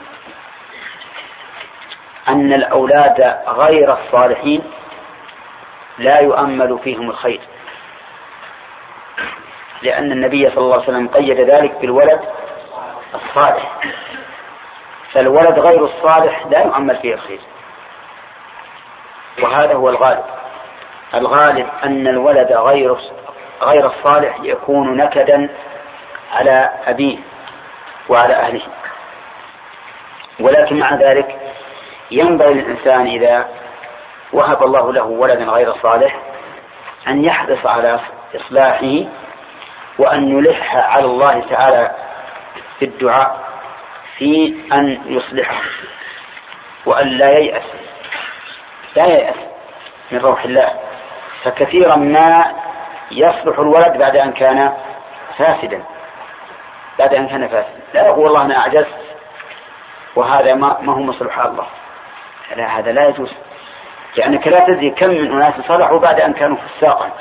أن الأولاد غير الصالحين لا يؤمل فيهم الخير، لأن النبي صلى الله عليه وسلم قيد ذلك بالولد الصالح، فالولد غير الصالح لا يؤمل فيه الخير، وهذا هو الغالب. الغالب أن الولد غير غير الصالح يكون نكدا على أبيه وعلى أهله. ولكن مع ذلك ينبغي للإنسان إذا وهب الله له ولدا غير صالح أن يحرص على إصلاحه، وأن يلح على الله تعالى في الدعاء في أن يصلحه، وأن لا ييأس لا ييأس من روح الله. فكثيرا ما يصلح الولد بعد أن كان فاسدا بعد أن كان فاسدا لا يقول والله أنا أعجزت وهذا ما هو مصلح الله، لا، هذا لا يجوز، لأنك لا تدري كم من أناس صلحوا بعد أن كانوا فساقا.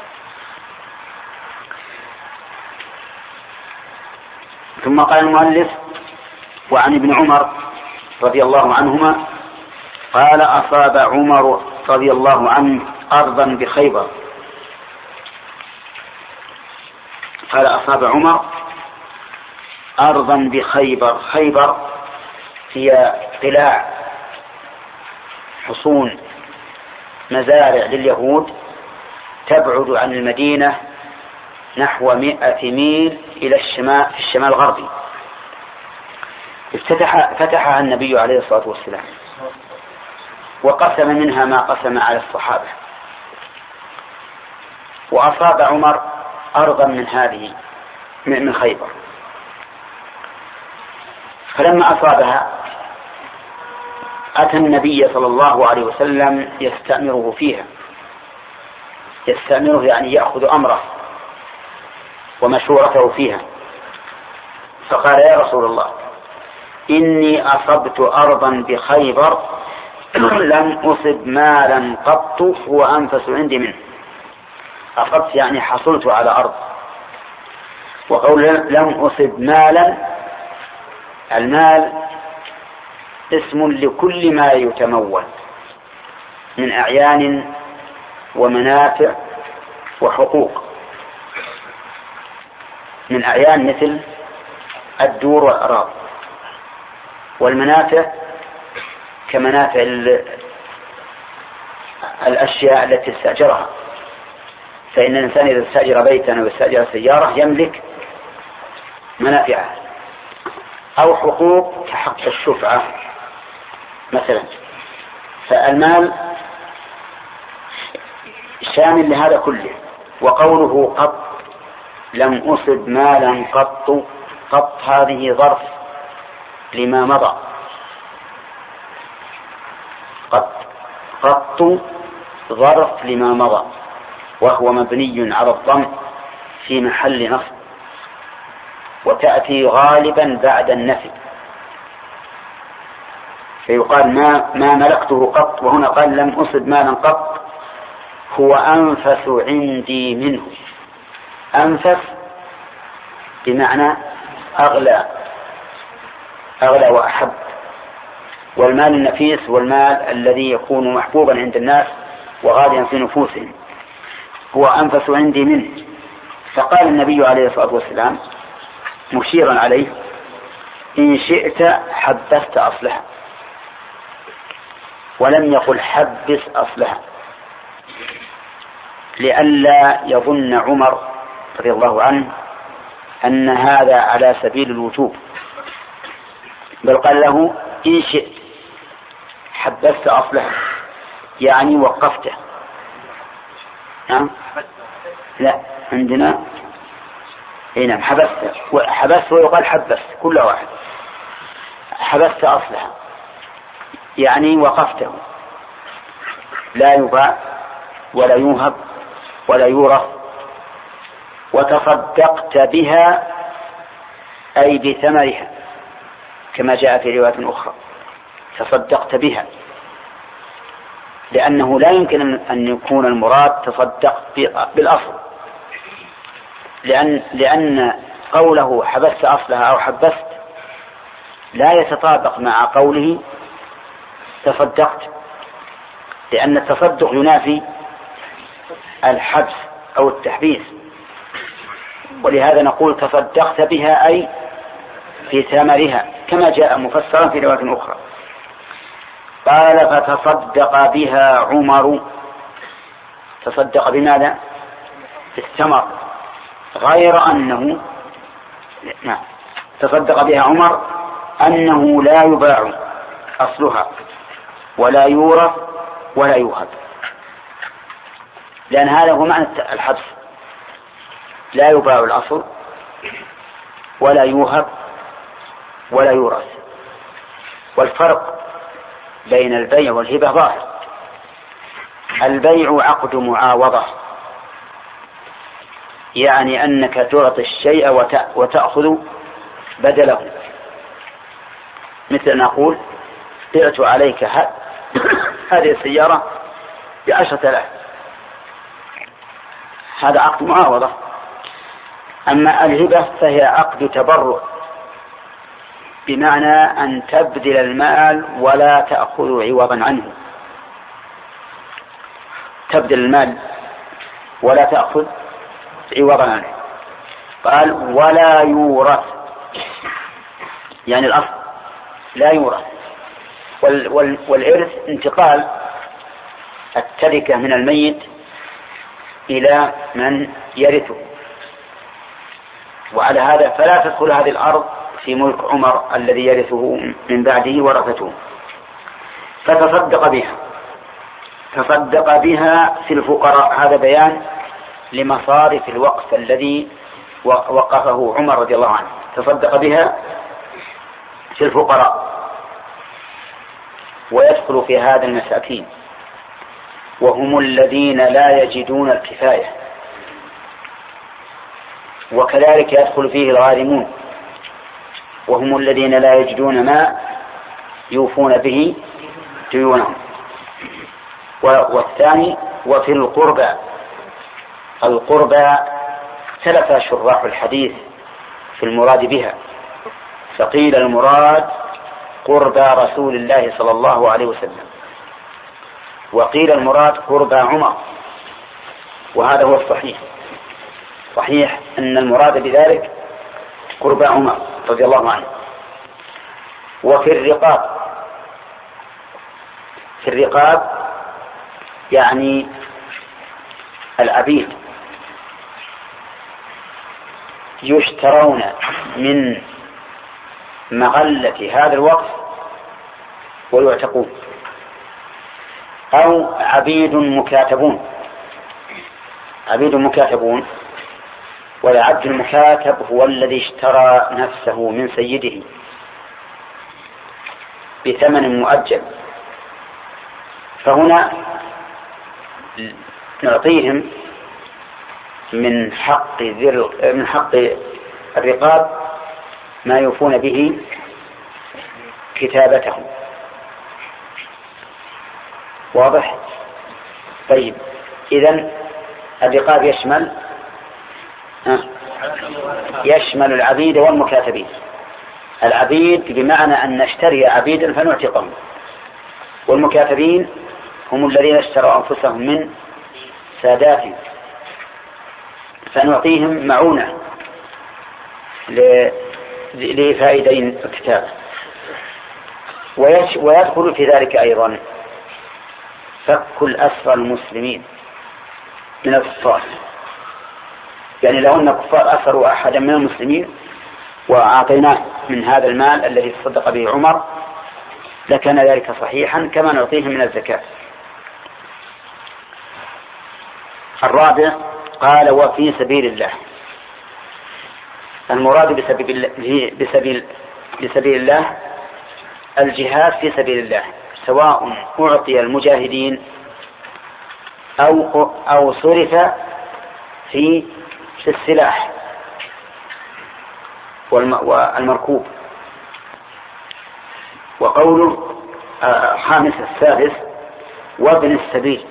ثم قال المؤلف وعن ابن عمر رضي الله عنهما قال أصاب عمر رضي الله عنه أرضا بخيبر. قال أصاب عمر أرضا بخيبر. خيبر هي قلاع حصون مزارع لليهود تبعد عن المدينة نحو مئة ميل إلى الشمال في الشمال الغربي. افتتح فتحها النبي عليه الصلاة والسلام، وقسم منها ما قسم على الصحابة. وأصاب عمر أرضا من هذه من خيبر، فلما أصابها أتى النبي صلى الله عليه وسلم يستأمره فيها. يستأمره يعني يأخذ أمره ومشورته فيها. فقال يا رسول الله إني أصبت أرضا بخيبر لم أصب مالا قط هو أنفس عندي منه. أصبت يعني حصلت على أرض، وقول لم أصب مالا، المال اسم لكل ما يتمول من أعيان ومنافع وحقوق. من أعيان مثل الدور والأراضي، والمنافع كمنافع الأشياء التي استأجرها. فإن الإنسان إذا استأجر بيتا أو استأجر سيارة يملك منافعها، أو حقوق كحق الشفعة مثلا. فالمال شامل لهذا كله. وقوله قط لم أصب مالا قط، قط هذه ظرف لما مضى، قط قط ظرف لما مضى، وهو مبني على الضم في محل نصب، وتأتي غالبا بعد النفي، فيقال ما, ما ملكته قط، وهنا قال لم أصب مالا قط، هو أنفس عندي منه. أنفس بمعنى أغلى، أغلى وأحب. والمال النفيس والمال الذي يكون محبوبا عند الناس وغاليا في نفوسهم هو أنفس عندي منه. فقال النبي عليه الصلاة والسلام مشيرا عليه إن شئت حبست أصلها، ولم يقل حبس أصلها، لئلا يظن عمر رضي الله عنه أن هذا على سبيل الوجوب، بل قال له إن شئت حبست أصلها، يعني وقفته. نعم لا عندنا هنا حبست، حبست ويقال حبست، كل واحد حبست أصلها يعني وقفته، لا يباع ولا يوهب ولا يورث. وتصدقت بها أي بثمرها كما جاء في رواية أخرى، تصدقت بها، لأنه لا يمكن أن يكون المراد تصدق بالأصل، لأن, لأن قوله حبست أصلها أو حبست لا يتطابق مع قوله تصدقت، لأن التصدق ينافي الحبس أو التحبيس، ولهذا نقول تصدقت بها أي في ثمرها كما جاء مفسرا في رواية أخرى. قال فتصدق بها عمر، تصدق بماذا؟ بالثمر، غير أنه نعم تصدق بها عمر أنه لا يباع أصلها ولا يورث ولا يوهب، لأن هذا هو معنى الحبس، لا يباع الأصل ولا يوهب ولا يورث. والفرق بين البيع والهبة ظاهر. البيع عقد معاوضة، يعني أنك تعطي الشيء وتأخذ بدله، مثل نقول بعت عليك هذه السيارة بعشرة آلاف، هذا عقد معاوضة. أما الهبة فهي عقد تبرع، بمعنى أن تبذل المال ولا تأخذ عوضا عنه، تبذل المال ولا تأخذ عوضا عنه. قال ولا يورث، يعني الأصل لا يورث. والإرث انتقال التركة من الميت إلى من يرثه، وعلى هذا فلا تدخل هذه الأرض في ملك عمر الذي يرثه من بعده ورثته. فتصدق بها، تصدق بها في الفقراء، هذا بيان لمصارف الوقف الذي وقفه عمر رضي الله عنه، تصدق بها في الفقراء. ويدخل في هذا المساكين وهم الذين لا يجدون الكفاية، وكذلك يدخل فيه الغارمون وهم الذين لا يجدون ما يوفون به ديونهم. والثاني وفي القربى، القربى ثلاث شراح الحديث في المراد بها، فقيل المراد قربى رسول الله صلى الله عليه وسلم، وقيل المراد قربى عمر، وهذا هو الصحيح. صحيح أن المراد بذلك قربى عمر رضي الله عنه. وفي الرقاب، في الرقاب يعني العبيد يشترون من مغلة هذا الوقف ويعتقون، أو عبيد مكاتبون. عبيد مكاتبون، والعبد المكاتب هو الذي اشترى نفسه من سيده بثمن مؤجل، فهنا نعطيهم من حق من حق الرقاب ما يوفون به كتابتهم. واضح؟ طيب، إذن الرقاب يشمل يشمل العبيد والمكاتبين. العبيد بمعنى أن نشتري عبيدا فنعتقهم، والمكاتبين هم الذين اشتروا أنفسهم من ساداتهم فنعطيهم معونة لفائدين الكتاب. ويدخل في ذلك أيضا فك الأسرى المسلمين من الكفار، يعني لو أن الكفار أسروا أحدا من المسلمين وأعطيناه من هذا المال الذي تصدق به عمر لكان ذلك صحيحا كما نعطيه من الزكاة. الرابع قال وفي سبيل الله. المراد بسبيل بسبيل بسبيل الله الجهاد في سبيل الله، سواء أعطي المجاهدين أو أو صرف في السلاح والمركوب. وقوله خامس السادس وابن السبيل،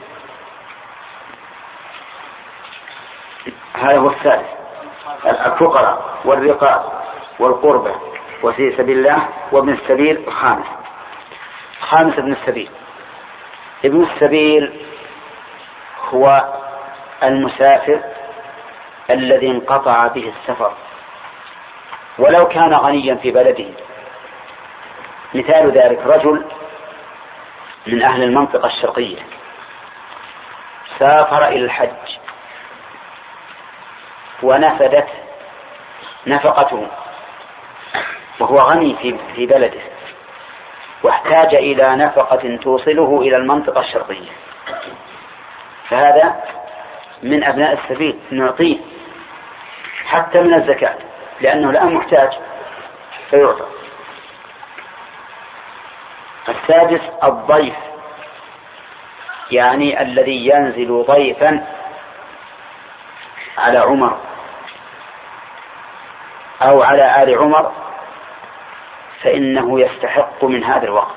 هذا هو السادس، الفقراء والرقاب والقربة وفي سبيل الله وابن السبيل الخامس. خامس ابن السبيل. ابن السبيل هو المسافر الذي انقطع به السفر ولو كان غنيا في بلده. مثال ذلك رجل من أهل المنطقة الشرقية سافر إلى الحج ونفدت نفقته وهو غني في في بلده واحتاج إلى نفقة توصله إلى المنطقة الشرقية، فهذا من أبناء السبيل نعطيه حتى من الزكاة لأنه الآن محتاج فيعطى. السادس الضيف، يعني الذي ينزل ضيفا على عمر أو على آل عمر فإنه يستحق من هذا الوقت.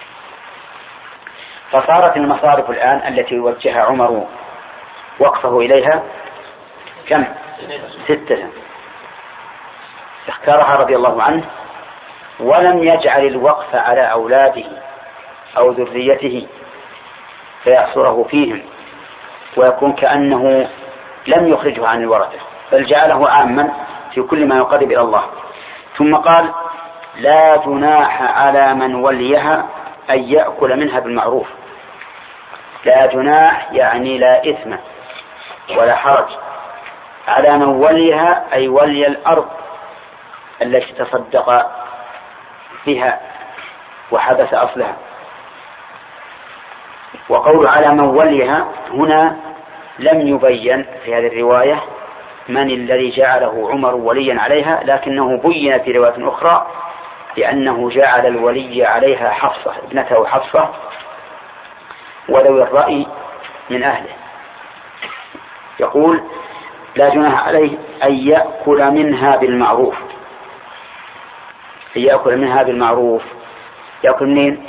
فصارت المصارف الآن التي وجه عمر وقفه إليها كم؟ ستة اختارها رضي الله عنه، ولم يجعل الوقف على أولاده أو ذريته فيحصره فيهم ويكون كأنه لم يخرجه عن الورثة، بل جعله عاما في كل ما يقرب إلى الله. ثم قال لا جناح على من وليها أن يأكل منها بالمعروف. لا جناح يعني لا إثم ولا حرج على من وليها أي ولي الأرض التي تصدق بها وحبس أصلها. وقول على من وليها هنا لم يبين في هذه الرواية من الذي جعله عمر وليا عليها، لكنه بين في رواية أخرى لأنه جعل الولي عليها حفصة ابنته حفصة وذوي الرأي من أهله. يقول لا جناح عليه أن يأكل منها بالمعروف. أن يأكل منها بالمعروف يأكل منين؟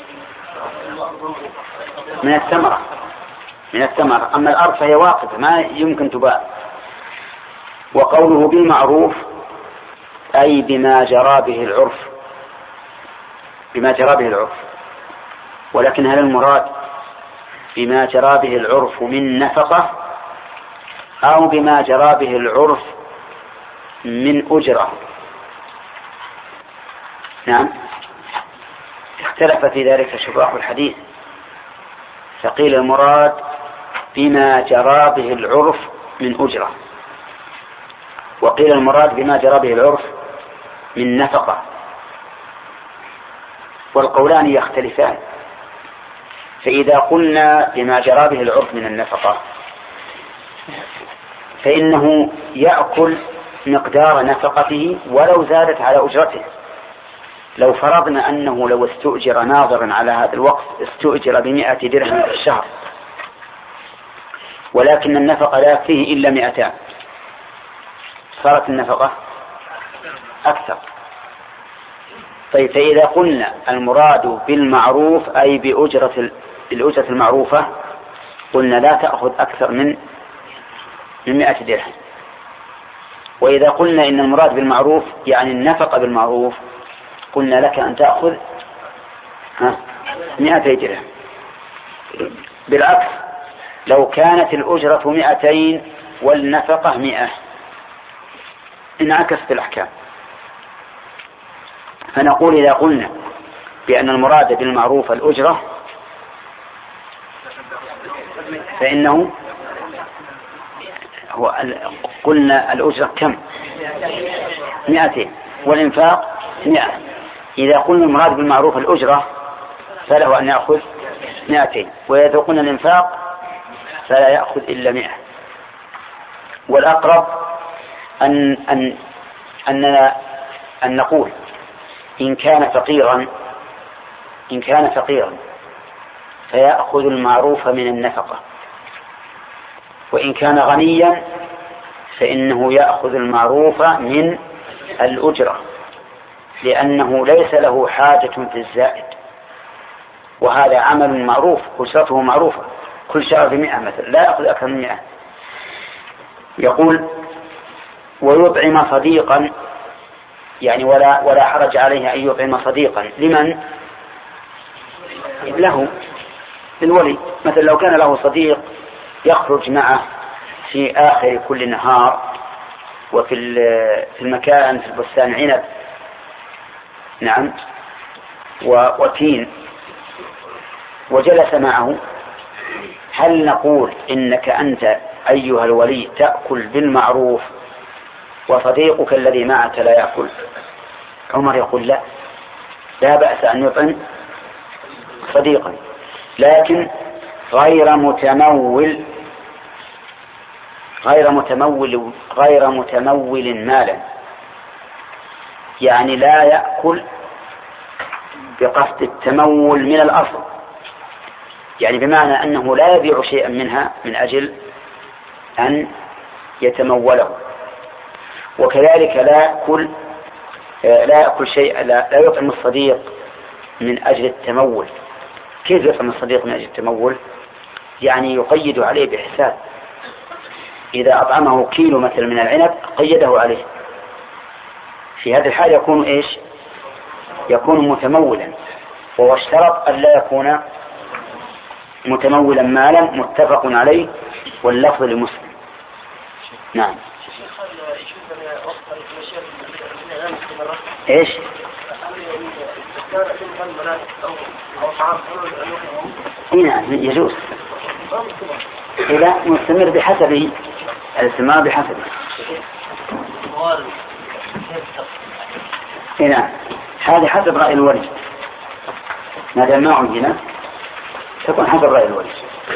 من الثمرة. من الثمرة. أما الأرض فهي واقفة ما يمكن تباع. وقوله بالمعروف أي بما جرى به العرف، بما جرى به العرف. ولكن هل المراد بما جرى به العرف من نفقة أو بما جرى به العرف من أجرة؟ نعم، اختلف في ذلك شراح الحديث، فقيل المراد بما جرى به العرف من أجرة، وقيل المراد بما جرى به العرف من نفقة، والقولان يختلفان. فإذا قلنا بما جرى به العرف من النفقة فإنه يأكل مقدار نفقته ولو زادت على أجرته. لو فرضنا أنه لو استؤجر ناظرا على هذا الوقت استؤجر بمئة درهم في الشهر، ولكن النفقة لا فيه إلا مئتان، صارت النفقة أكثر. طيب، فإذا قلنا المراد بالمعروف أي بأجرة الأجرة المعروفة قلنا لا تأخذ أكثر من من مئة درهم. وإذا قلنا إن المراد بالمعروف يعني النفقة بالمعروف قلنا لك أن تأخذ مئتي درهم. بالعكس، لو كانت الأجرة مئتين والنفقة مئة انعكست الأحكام. فنقول إذا قلنا بأن المراد بالمعروف الأجرة فإنه هو قلنا الأجرة كم؟ مئتين والإنفاق مئة. إذا قلنا المراد بالمعروف الأجرة فله أن يأخذ مئتين، وإذا قلنا الإنفاق فلا يأخذ إلا مئة. والأقرب أن أن أننا أن نقول إن كان فقيرا إن كان فقيرا فيأخذ المعروف من النفقة، وإن كان غنيا فإنه يأخذ المعروف من الأجرة، لأنه ليس له حاجة في الزائد، وهذا عمل معروف أجرته معروفة كل شهر بمئة مثلا، لا يأخذ أكثر من مئة. يقول ويطعم صديقا، يعني ولا ولا حرج عليه أن يطعم صديقا. لمن؟ له، للولي. مثلا لو كان له صديق يخرج معه في آخر كل نهار وفي في المكان في البستان عنب، نعم، وتين، وجلس معه، هل نقول إنك أنت أيها الولي تأكل بالمعروف وصديقك الذي معك لا يأكل؟ عمر يقول لا، لا بأس أن يطعم صديقا، لكن غير متمول غير متمول غير متمول مالا، يعني لا يأكل بقصد التمول من الأصل، يعني بمعنى أنه لا يبيع شيئا منها من أجل أن يتموله. وكذلك لا يأكل لا يأكل شيء لا, لا يطعم الصديق من أجل التمول. كيف يطعم الصديق من أجل التمول؟ يعني يقيد عليه بحساب، إذا أطعمه كيلو مثل من العنب قيده عليه، في هذه الحالة يكون إيش؟ يكون متمولا، وهو اشترط أن لا يكون متمولا مالا، متفق عليه واللفظ لمسلم. نعم. ايش؟ نعم يجوز، إذا مستمر بحسبه، الاستمرار بحسبه. نعم، هذه حسب رأي الولي، ما دام ما عندنا تكون حسب رأي الولي.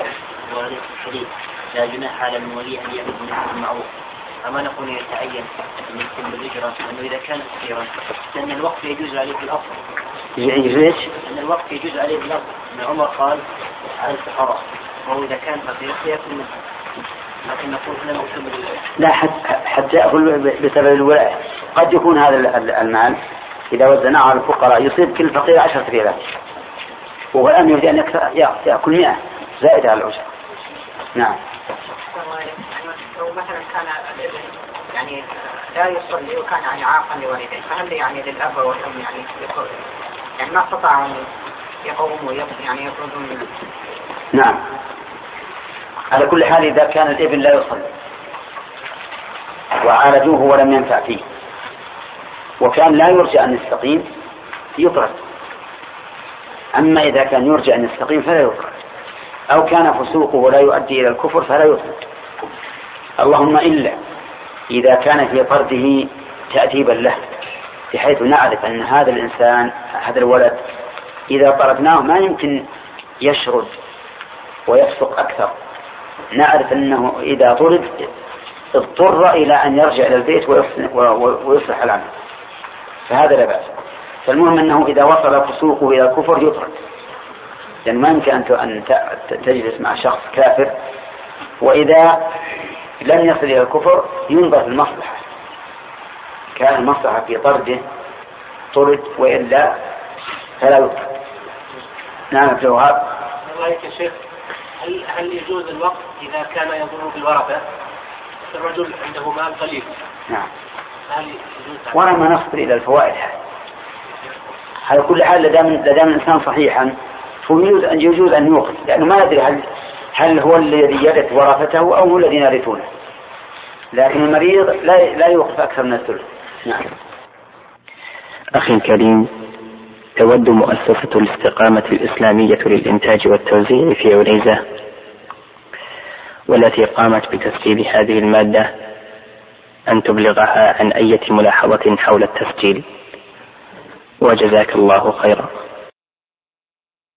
لا جناح على الولي أن يأخذ منه المعروف، أما نقول يتعين أن يكون بالإجرة، أنه إذا كان كثيرا لأن الوقت يجوز عليه في الأصل. يجوز؟ أن الوقت يجوز عليه في الأصل، أن عمر قال على الفقراء، وهو إذا كان فقير يأكل منه، لكن نقول هنا مكتوب بالإجرة. لا، حتى يأكل بسبب الولاية. قد يكون هذا المال إذا وزناه على الفقراء يصيب كل فقير عشرة ريالات، وهو الآن يريد أن يأكل مئة زائد على الأجرة. نعم. لو مثلا كان يعني لا يصلي وكان يعني عاقا لوالديه، فهل يعني للأب والأم يعني يقول يعني ما استطاعوا أن يقوموا يعني يخرجون منه؟ نعم، على كل حال إذا كان الابن لا يصلي وعالجوه ولم ينفع فيه وكان لا يرجى أن يستقيم يطرد. أما إذا كان يرجى أن يستقيم فلا يطرد، أو كان فسوقه لا يؤدي إلى الكفر فلا يطرد. اللهم إلا إذا كان في طرده تأديبا له، بحيث نعرف أن هذا الإنسان هذا الولد إذا طردناه ما يمكن يشرد ويفسق أكثر، نعرف أنه إذا طرد اضطر إلى أن يرجع إلى البيت ويصلح العمل، فهذا لا بأس. فالمهم أنه إذا وصل فسوقه إلى الكفر يطرد، لأن ما يمكن أن تجلس مع شخص كافر، وإذا لم يصل إلى الكفر ينظر في المصلحة، كان المصلحة في طرده طرد، وإلا فلا يطرد. نعم في الوهاب. رأيك يا شيخ، هل هل يجوز الوقت إذا كان يضر بالورثة؟ الرجل عنده مال قليل. نعم. هل يجوز؟ وأنا ما نصبر إلى الفوائد على كل حال. لدام لدام الإنسان صحيحا فيجوز أن يجوز أن يوقف، لأنه ما ندري هل هل هو الذي يرث ورثته أو هو الذين يرثونه، لكن المريض لا لا يوقف أكثر من الثلث. نعم. أخي الكريم، تود مؤسسة الاستقامة الإسلامية للإنتاج والتوزيع في عنيزة، والتي قامت بتسجيل هذه المادة، أن تبلغها عن أي ملاحظة حول التسجيل، وجزاك الله خيرا.